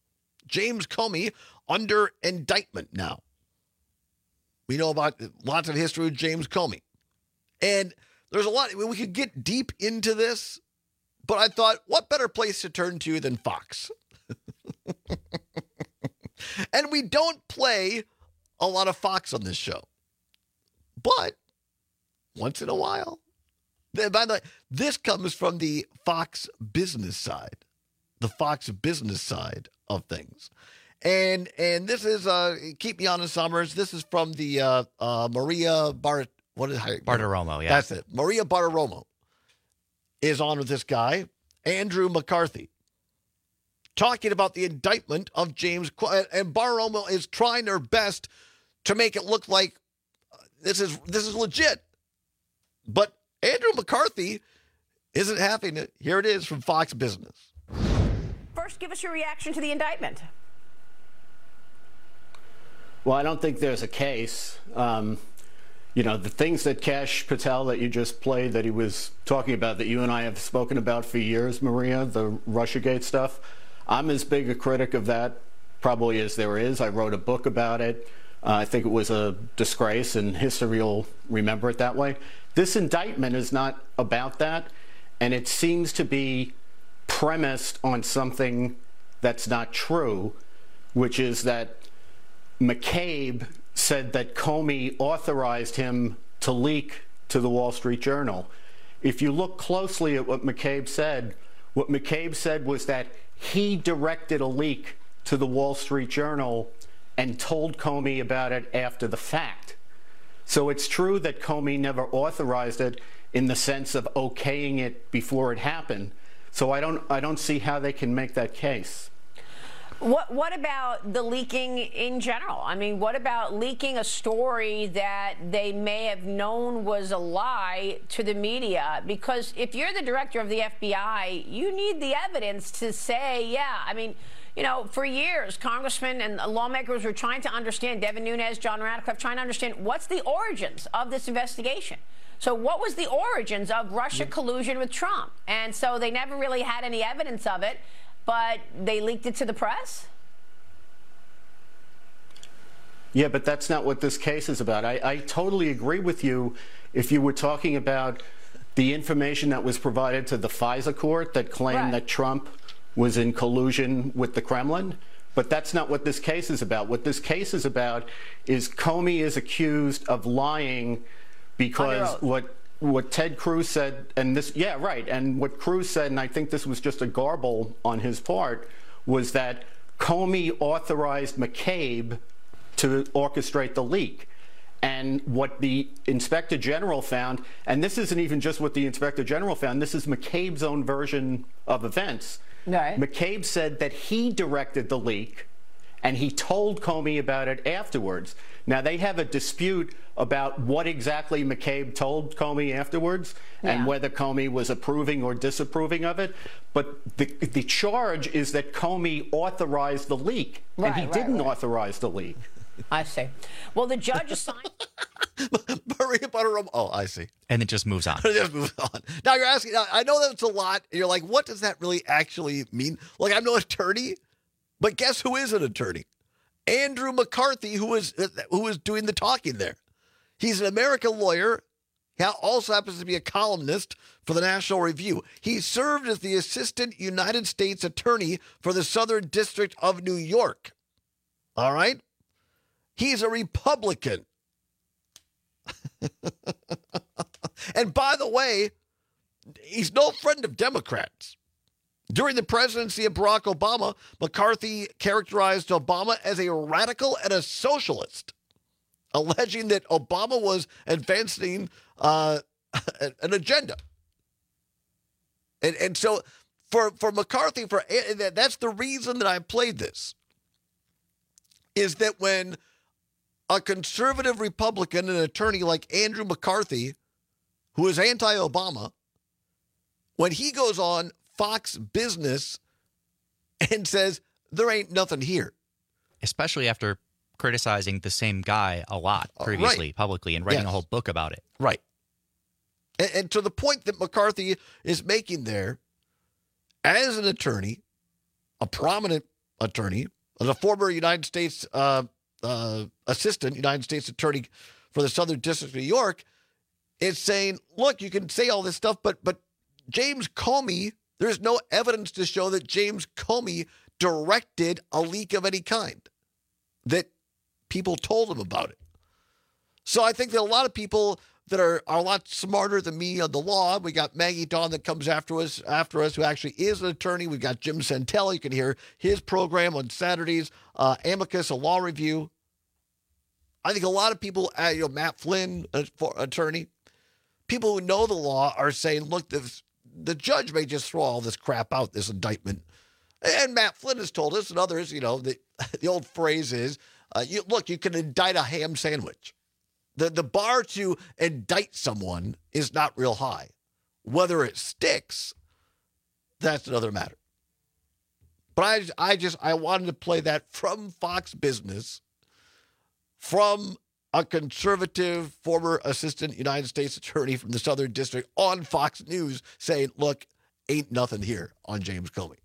under indictment now. We know about lots of history with James Comey. And there's a lot, we could get deep into this, but I thought, what better place to turn to than Fox? And we don't play a lot of Fox on this show. But once in a while, by the way, this comes from the Fox business side. The Fox business side of things. And this is, keep me honest, Summers, this is from the Maria Bartiromo, yeah. That's it. Maria Bartiromo is on with this guy, Andrew McCarthy, talking about the indictment of James. And Bartiromo is trying their best to make it look like this is legit. But Andrew McCarthy isn't having it. Here it is from Fox Business. First, give us your reaction to the indictment. Well, I don't think there's a case. The things that Kash Patel that you just played, that he was talking about, that you and I have spoken about for years, Maria, the Russiagate stuff, I'm as big a critic of that probably as there is. I wrote a book about it. I think it was a disgrace, and history will remember it that way. This indictment is not about that, and it seems to be premised on something that's not true, which is that McCabe said that Comey authorized him to leak to the Wall Street Journal. If you look closely at what McCabe said was that he directed a leak to the Wall Street Journal and told Comey about it after the fact. So it's true that Comey never authorized it in the sense of okaying it before it happened. So I don't see how they can make that case. What about the leaking in general? I mean, what about leaking a story that they may have known was a lie to the media? Because if you're the director of the FBI, you need the evidence to say, yeah, I mean, for years, congressmen and lawmakers were trying to understand, Devin Nunes, John Ratcliffe, trying to understand what's the origins of this investigation. So what was the origins of Russia collusion with Trump? And so they never really had any evidence of it, but they leaked it to the press? Yeah, but that's not what this case is about. I totally agree with you if you were talking about the information that was provided to the FISA court that claimed that Trump was in collusion with the Kremlin. But that's not what this case is about. What this case is about is Comey is accused of lying because what Ted Cruz said, and this, and what Cruz said, and I think this was just a garble on his part, was that Comey authorized McCabe to orchestrate the leak. And what the Inspector General found, and this isn't even just what the Inspector General found, this is McCabe's own version of events. Right. McCabe said that he directed the leak, and he told Comey about it afterwards. Now, they have a dispute about what exactly McCabe told Comey afterwards and whether Comey was approving or disapproving of it. But the charge is that Comey authorized the leak, and he didn't authorize the leak. I see. Well, the judge assigned... Maria Bartiromo. Oh, I see. And it just moves on. It just moves on. Now, you're asking, I know that's a lot. And you're like, what does that really actually mean? Like, I'm no attorney, but guess who is an attorney? Andrew McCarthy, who is doing the talking there. He's an American lawyer. He also happens to be a columnist for the National Review. He served as the Assistant United States Attorney for the Southern District of New York. All right? He's a Republican. And by the way, he's no friend of Democrats. During the presidency of Barack Obama, McCarthy characterized Obama as a radical and a socialist, alleging that Obama was advancing an agenda. And so for McCarthy, that's the reason that I played this, is that when a conservative Republican, an attorney like Andrew McCarthy, who is anti-Obama, when he goes on Fox Business and says, there ain't nothing here, especially after criticizing the same guy a lot previously, publicly, and writing a whole book about it. Right. And to the point that McCarthy is making there, as an attorney, a prominent attorney, as a former United States assistant United States attorney for the Southern District of New York, is saying, look, you can say all this stuff, but James Comey, there's no evidence to show that James Comey directed a leak of any kind, that people told him about it. So I think that a lot of people that are a lot smarter than me on the law. We got Maggie Dawn that comes after us, who actually is an attorney. We've got Jim Santelli. You can hear his program on Saturdays. Amicus, a law review. I think a lot of people, Matt Flynn, attorney, people who know the law are saying, look, the judge may just throw all this crap out, this indictment. And Matt Flynn has told us, and others, the old phrase is, you can indict a ham sandwich. The bar to indict someone is not real high. Whether it sticks, that's another matter. But I wanted to play that from Fox Business, from a conservative former assistant United States attorney from the Southern District on Fox News saying, look, ain't nothing here on James Comey.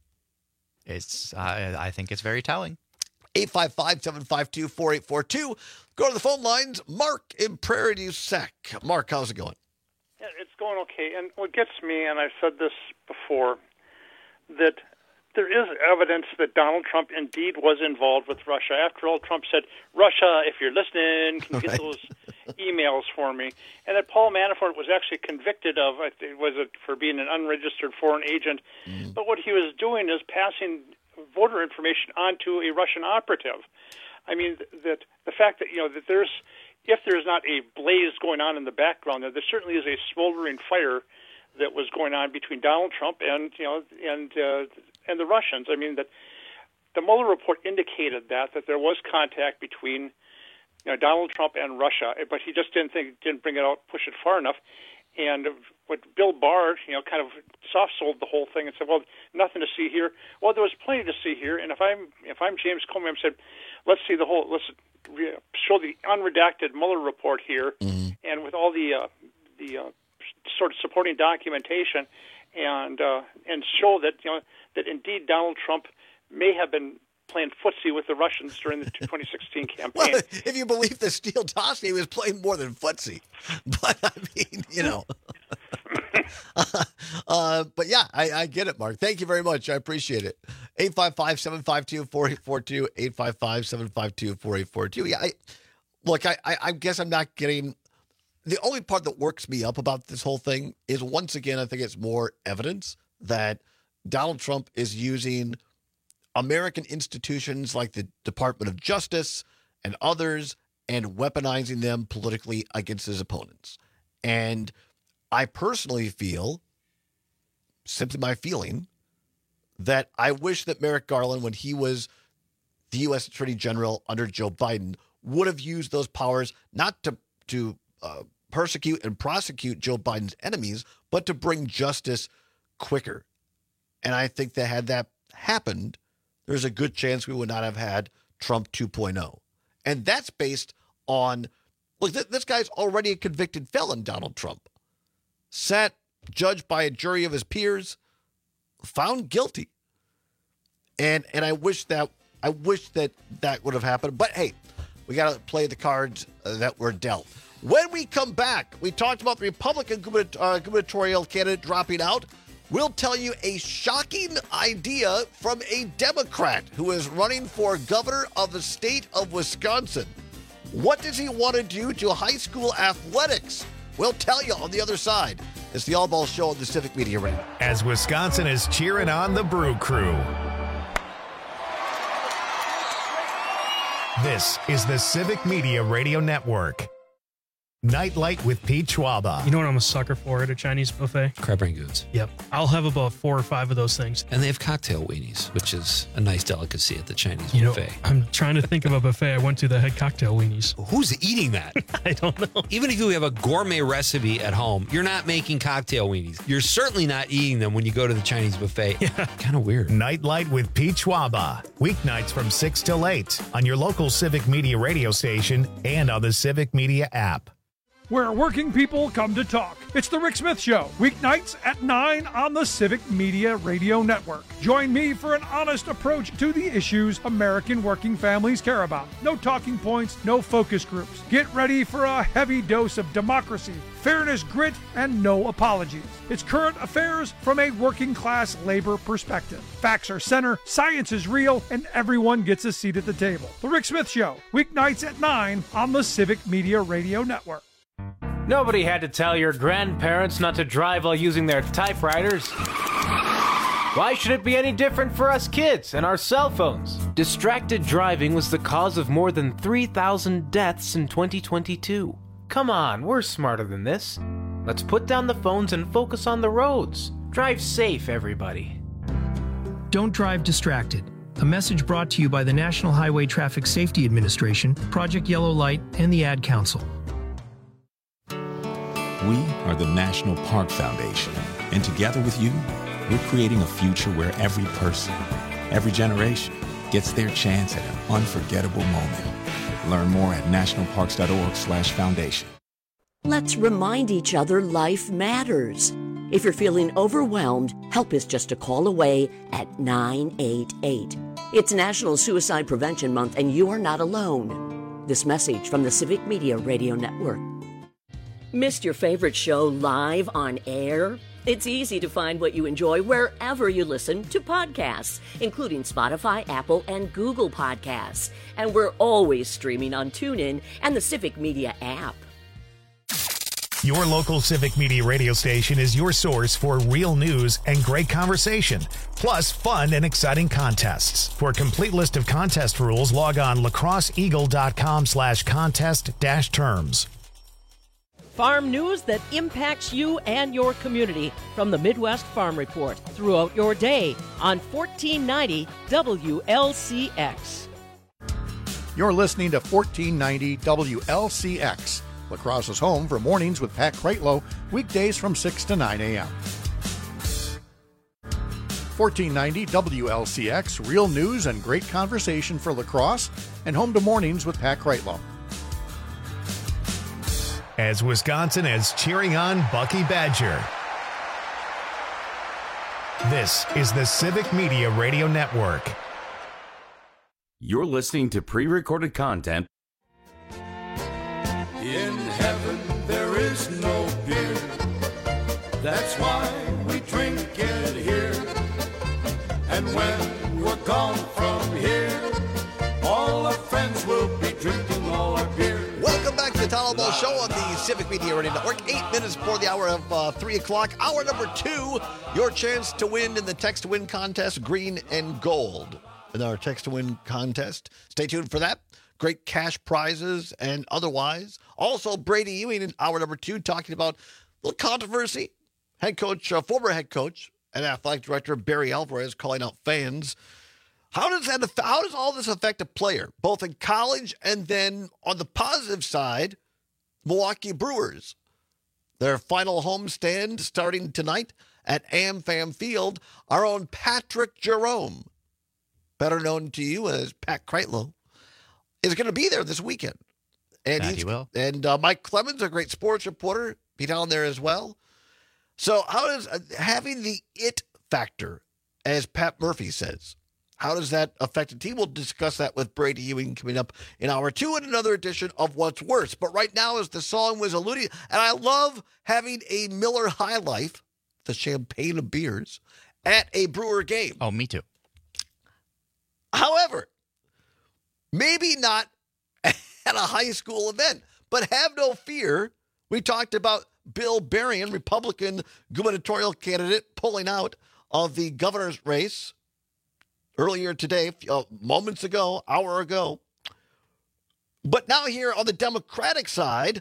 I think it's very telling. 855-752-4842. Go to the phone lines. Mark in Prairie du Sac. Mark, how's it going? Yeah, it's going okay. And what gets me, and I've said this before, that there is evidence that Donald Trump indeed was involved with Russia. After all, Trump said, Russia, if you're listening, can you get those emails for me? And that Paul Manafort was actually convicted of, for being an unregistered foreign agent. But what he was doing is passing voter information onto a Russian operative. I mean, that the fact that, that if there's not a blaze going on in the background, there certainly is a smoldering fire that was going on between Donald Trump and the Russians. I mean, that the Mueller report indicated that there was contact between Donald Trump and Russia, but he just didn't bring it out, push it far enough. And what Bill Barr, kind of soft-sold the whole thing and said, well, nothing to see here. Well, there was plenty to see here. And if I'm James Comey, I'm saying, let's show the unredacted Mueller report here, and with all the sort of supporting documentation, and show that that indeed Donald Trump may have been playing footsie with the Russians during the 2016 campaign. Well, if you believe the Steele dossier, he was playing more than footsie. But I mean, but yeah, I get it, Mark. Thank you very much. I appreciate it. 855-752-4842, 855-752-4842. Yeah, I guess I'm not getting. The only part that works me up about this whole thing is, once again, I think it's more evidence that Donald Trump is using American institutions like the Department of Justice and others and weaponizing them politically against his opponents. And I personally feel, simply my feeling, that I wish that Merrick Garland, when he was the U.S. Attorney General under Joe Biden, would have used those powers not to persecute and prosecute Joe Biden's enemies, but to bring justice quicker. And I think that had that happened, there's a good chance we would not have had Trump 2.0. And that's based on, look, this guy's already a convicted felon, Donald Trump. Sat, judged by a jury of his peers, found guilty. And I wish that would have happened. But hey, we got to play the cards that were dealt. When we come back, we talked about the Republican gubernatorial candidate dropping out. We'll tell you a shocking idea from a Democrat who is running for governor of the state of Wisconsin. What does he want to do to high school athletics? We'll tell you on the other side. It's the All Ball Show on the Civic Media Radio. As Wisconsin is cheering on the Brew Crew. This is the Civic Media Radio Network. Nightlight with Pete Schwaba. You know what I'm a sucker for at a Chinese buffet? Crab rangoons. Yep. I'll have about 4 or 5 of those things. And they have cocktail weenies, which is a nice delicacy at the Chinese buffet. I'm trying to think of a buffet I went to that had cocktail weenies. Who's eating that? I don't know. Even if you have a gourmet recipe at home, you're not making cocktail weenies. You're certainly not eating them when you go to the Chinese buffet. Yeah. Kind of weird. Nightlight with Pete Schwaba. Weeknights from 6 till 8 on your local Civic Media radio station and on the Civic Media app. Where working people come to talk. It's The Rick Smith Show, weeknights at 9 on the Civic Media Radio Network. Join me for an honest approach to the issues American working families care about. No talking points, no focus groups. Get ready for a heavy dose of democracy, fairness, grit, and no apologies. It's current affairs from a working class labor perspective. Facts are center, science is real, and everyone gets a seat at the table. The Rick Smith Show, weeknights at 9 on the Civic Media Radio Network. Nobody had to tell your grandparents not to drive while using their typewriters. Why should it be any different for us kids and our cell phones? Distracted driving was the cause of more than 3,000 deaths in 2022. Come on, we're smarter than this. Let's put down the phones and focus on the roads. Drive safe, everybody. Don't drive distracted. A message brought to you by the National Highway Traffic Safety Administration, Project Yellow Light, and the Ad Council. We are the National Park Foundation, and together with you, we're creating a future where every person, every generation, gets their chance at an unforgettable moment. Learn more at nationalparks.org/foundation. Let's remind each other life matters. If you're feeling overwhelmed, help is just a call away at 988. It's National Suicide Prevention Month, and you are not alone. This message from the Civic Media Radio Network. Missed your favorite show live on air? It's easy to find what you enjoy wherever you listen to podcasts, including Spotify, Apple, and Google Podcasts. And we're always streaming on TuneIn and the Civic Media app. Your local Civic Media radio station is your source for real news and great conversation, plus fun and exciting contests. For a complete list of contest rules, log on lacrosseeagle.com/contest-terms. Farm news that impacts you and your community from the Midwest Farm Report throughout your day on 1490 WLCX. You're listening to 1490 WLCX, La Crosse's home for mornings with Pat Kreitlow, weekdays from 6 to 9 a.m. 1490 WLCX, real news and great conversation for La Crosse, and home to mornings with Pat Kreitlow. As Wisconsin is cheering on Bucky Badger. This is the Civic Media Radio Network. You're listening to pre-recorded content. In heaven there is no beer. That's why we drink it here. And when we're gone from here, all our friends will be drinking all our beer. Welcome back to the Tyler Ball Show on the Civic Media Radio Network. 8 minutes before the hour of 3 o'clock. Hour number 2, your chance to win in the Text to Win contest, green and gold. In our Text to Win contest. Stay tuned for that. Great cash prizes and otherwise. Also, Brady Ewing in hour number 2 talking about a little controversy. Head coach, former head coach and athletic director Barry Alvarez calling out fans. How does all this affect a player, both in college and then on the positive side, Milwaukee Brewers? Their final homestand starting tonight at AmFam Field. Our own Patrick Jerome, better known to you as Pat Kreitlow, is going to be there this weekend. And he will. And Mike Clemens, a great sports reporter, be down there as well. So how does having the it factor, as Pat Murphy says, how does that affect a team? We'll discuss that with Brady Ewing coming up in hour 2 in another edition of What's Worse. But right now, as the song was alluding, and I love having a Miller High Life, the champagne of beers, at a Brewer game. Oh, me too. However, maybe not at a high school event, but have no fear. We talked about Bill Berrien, Republican gubernatorial candidate, pulling out of the governor's race earlier today, moments ago, hour ago. But now here on the Democratic side,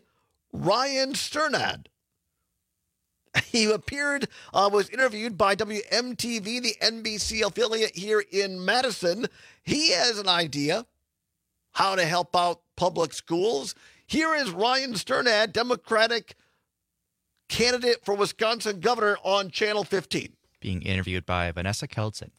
Ryan Sternad. He was interviewed by WMTV, the NBC affiliate here in Madison. He has an idea how to help out public schools. Here is Ryan Sternad, Democratic candidate for Wisconsin governor on Channel 15. Being interviewed by Vanessa Keldson.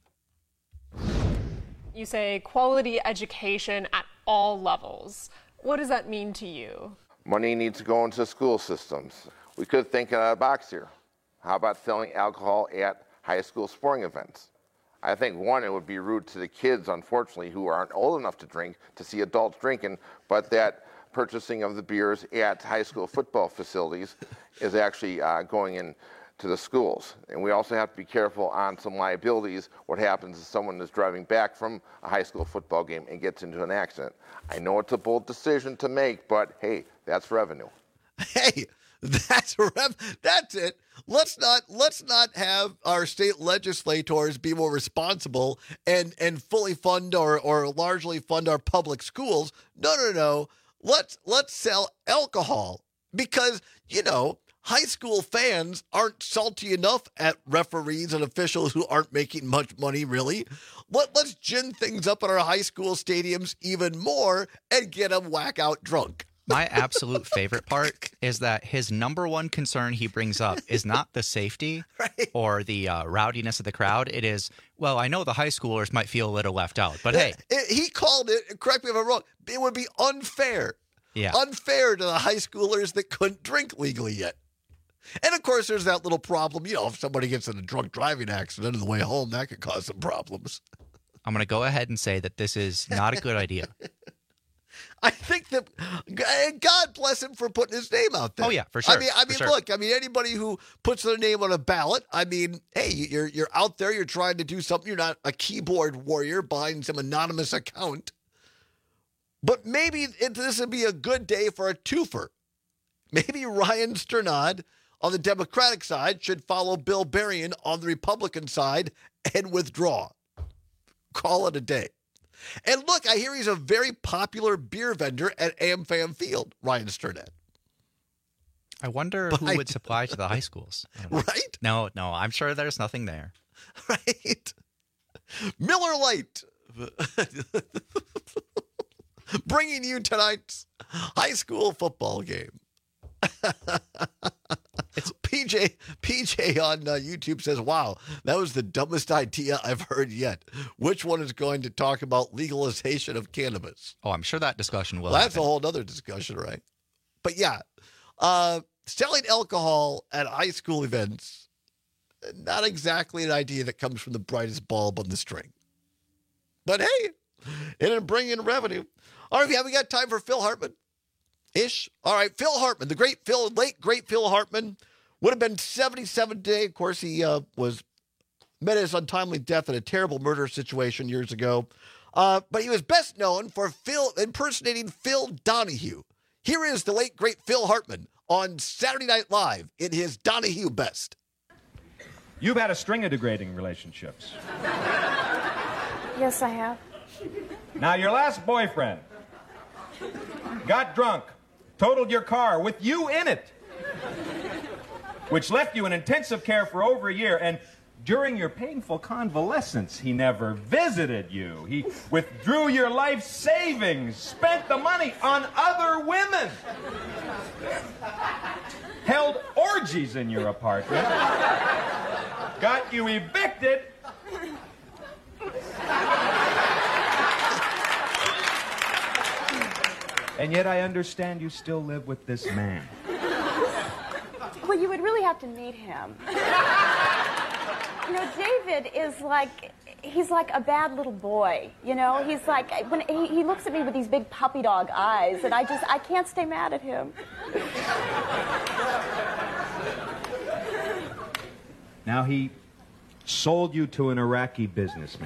You say quality education at all levels. What does that mean to you? Money needs to go into school systems. We could think out of the box here. How about selling alcohol at high school sporting events? I think, one, it would be rude to the kids, unfortunately, who aren't old enough to drink, to see adults drinking, but that purchasing of the beers at high school football facilities is actually going into the schools. And we also have to be careful on some liabilities. What happens if someone is driving back from a high school football game and gets into an accident? I know it's a bold decision to make, but hey, that's revenue. Hey, that's it. Let's not have our state legislators be more responsible and fully fund or largely fund our public schools. No. Let's sell alcohol because, high school fans aren't salty enough at referees and officials who aren't making much money, really. Let's gin things up in our high school stadiums even more and get them whack out drunk. My absolute favorite part is that his number one concern he brings up is not the safety or the rowdiness of the crowd. It is, well, I know the high schoolers might feel a little left out, but hey. He called it, correct me if I'm wrong, it would be unfair. Yeah. Unfair to the high schoolers that couldn't drink legally yet. And, of course, there's that little problem. If somebody gets in a drunk driving accident on the way home, that could cause some problems. I'm going to go ahead and say that this is not a good idea. I think that God bless him for putting his name out there. Oh, yeah, for sure. Look, anybody who puts their name on a ballot, hey, you're out there, you're trying to do something. You're not a keyboard warrior behind some anonymous account. But maybe this would be a good day for a twofer. Maybe Ryan Sternad on the Democratic side should follow Bill Berrien on the Republican side and withdraw. Call it a day. And look, I hear he's a very popular beer vendor at AmFam Field, Ryan Sternad. I wonder who would supply to the high schools. Right? No, I'm sure there's nothing there. Right? Miller Lite. Bringing you tonight's high school football game. It's PJ on YouTube says, wow, that was the dumbest idea I've heard yet. Which one is going to talk about legalization of cannabis? Oh, I'm sure that discussion will That's happen. a whole other discussion, right? But yeah, selling alcohol at high school events, not exactly an idea that comes from the brightest bulb on the string. But hey, it'll bring in revenue. All right, we got time for Phil Hartman. Ish. All right, Phil Hartman, the late great Phil Hartman, would have been 77 today. Of course, he met his untimely death in a terrible murder situation years ago. But he was best known for impersonating Phil Donahue. Here is the late great Phil Hartman on Saturday Night Live in his Donahue best. You've had a string of degrading relationships. Yes, I have. Now, your last boyfriend got drunk, totaled your car with you in it, which left you in intensive care for over a year. And during your painful convalescence, he never visited you. He withdrew your life savings, spent the money on other women, held orgies in your apartment, got you evicted, and yet I understand you still live with this man. Well, you would really have to meet him. David is he's like a bad little boy, He's like, when he looks at me with these big puppy dog eyes, and I can't stay mad at him. Now, he sold you to an Iraqi businessman.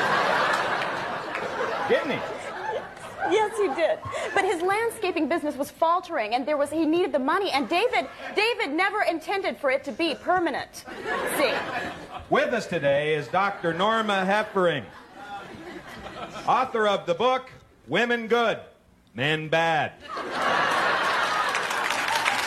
Didn't he? Yes, he did. But his landscaping business was faltering, and he needed the money, and David never intended for it to be permanent. See? With us today is Dr. Norma Heffering, author of the book, Women Good, Men Bad.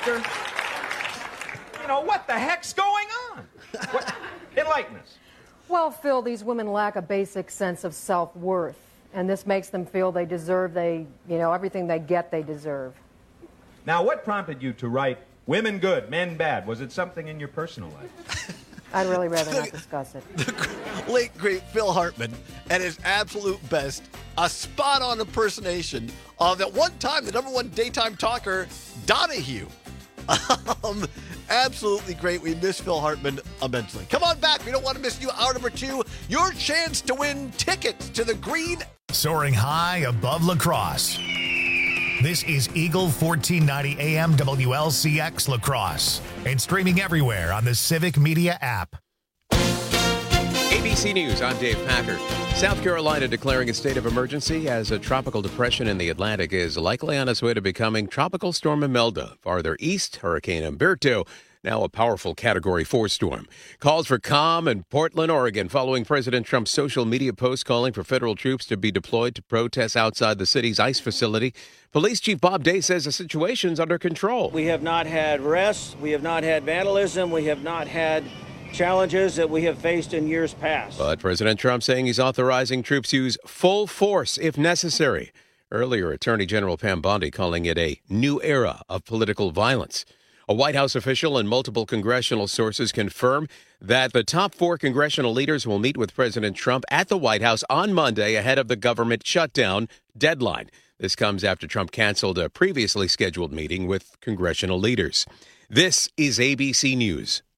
sister. You know, what the heck's going on? What? Enlighten us. Well, Phil, these women lack a basic sense of self-worth, and this makes them feel they deserve, everything they get, they deserve. Now, what prompted you to write Women Good, Men Bad? Was it something in your personal life? I'd really rather not discuss it. The late, great Phil Hartman at his absolute best, a spot-on impersonation of that one time, the number one daytime talker, Donahue. Absolutely great. We miss Phil Hartman immensely. Come on back. We don't want to miss you. Hour number 2, your chance to win tickets to the Green. Soaring high above La Crosse. This is Eagle 1490 AM WLCX La Crosse and streaming everywhere on the Civic Media app. ABC News, I'm Dave Packer. South Carolina declaring a state of emergency as a tropical depression in the Atlantic is likely on its way to becoming Tropical Storm Imelda. Farther east, Hurricane Humberto, now a powerful Category 4 storm. Calls for calm in Portland, Oregon, following President Trump's social media post calling for federal troops to be deployed to protests outside the city's ICE facility. Police Chief Bob Day says the situation's under control. We have not had arrests. We have not had vandalism. We have not had challenges that we have faced in years past. But President Trump saying he's authorizing troops to use full force if necessary. Earlier, Attorney General Pam Bondi calling it a new era of political violence. A White House official and multiple congressional sources confirm that the top 4 congressional leaders will meet with President Trump at the White House on Monday ahead of the government shutdown deadline. This comes after Trump canceled a previously scheduled meeting with congressional leaders. This is ABC News.